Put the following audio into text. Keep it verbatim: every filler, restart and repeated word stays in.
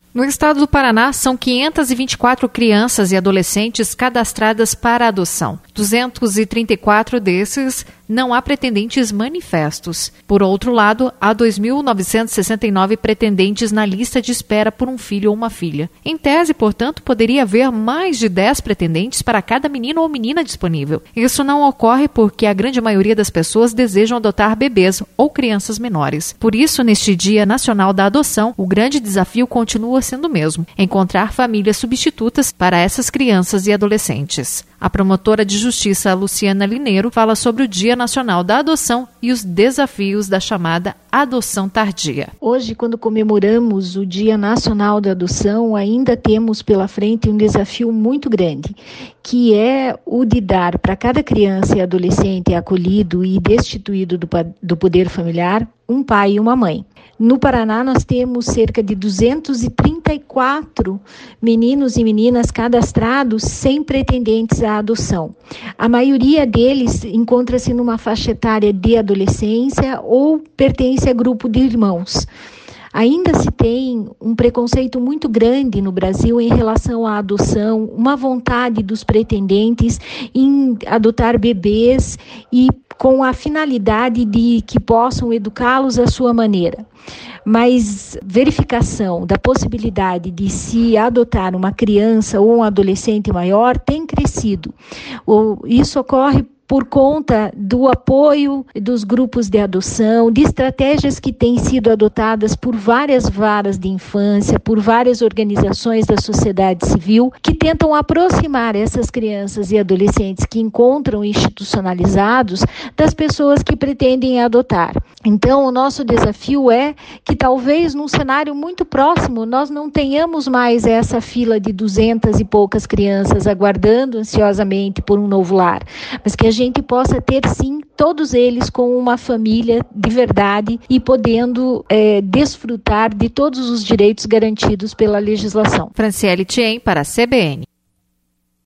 No estado do Paraná, são quinhentas e vinte e quatro crianças e adolescentes cadastradas para adoção. duzentos e trinta e quatro desses não há pretendentes manifestos. Por outro lado, há dois mil novecentos e sessenta e nove pretendentes na lista de espera por um filho ou uma filha. Em tese, portanto, poderia haver mais de dez pretendentes para cada menino ou menina disponível. Isso não ocorre porque a grande maioria das pessoas desejam adotar bebês ou crianças menores. Por isso, neste Dia Nacional da Adoção, o grande desafio continua sendo o mesmo: encontrar famílias substitutas para essas crianças e adolescentes. A promotora de justiça Luciana Lineiro fala sobre o Dia Nacional da Adoção e os desafios da chamada adoção tardia. Hoje, quando comemoramos o Dia Nacional da Adoção, ainda temos pela frente um desafio muito grande, que é o de dar para cada criança e adolescente acolhido e destituído do, do poder familiar um pai e uma mãe. No Paraná, nós temos cerca de duzentos e trinta e quatro meninos e meninas cadastrados sem pretendentes à adoção. A maioria deles encontra-se numa faixa etária de adolescência ou pertence a grupo de irmãos. Ainda se tem um preconceito muito grande no Brasil em relação à adoção, uma vontade dos pretendentes em adotar bebês e com a finalidade de que possam educá-los à sua maneira. Mas verificação da possibilidade de se adotar uma criança ou um adolescente maior tem crescido. Isso ocorre por conta do apoio dos grupos de adoção, de estratégias que têm sido adotadas por várias varas de infância, por várias organizações da sociedade civil, que tentam aproximar essas crianças e adolescentes que encontram institucionalizados das pessoas que pretendem adotar. Então, o nosso desafio é que talvez num cenário muito próximo nós não tenhamos mais essa fila de duzentas e poucas crianças aguardando ansiosamente por um novo lar, mas que a gente possa ter sim todos eles com uma família de verdade e podendo é, desfrutar de todos os direitos garantidos pela legislação. Franciele Tien para a C B N.